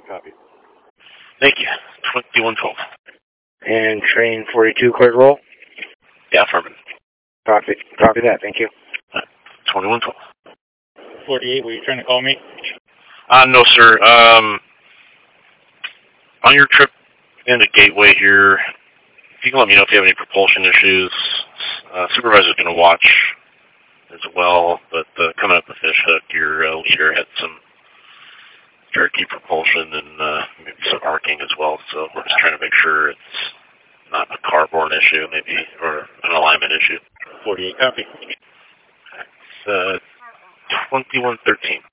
copy. Thank you. 2112. And train 42, clear to roll? Yeah, affirmative. Copy that, thank you. 2112. 48, were you trying to call me? No, sir. On your trip into Gateway here, if you can let me know if you have any propulsion issues. Supervisor's going to watch as well, but coming up the fish hook, your leader had some jerky propulsion and maybe some arcing as well, so we're just trying to make sure it's not a carborne issue, maybe, or an alignment issue. 48, copy. It's 2113.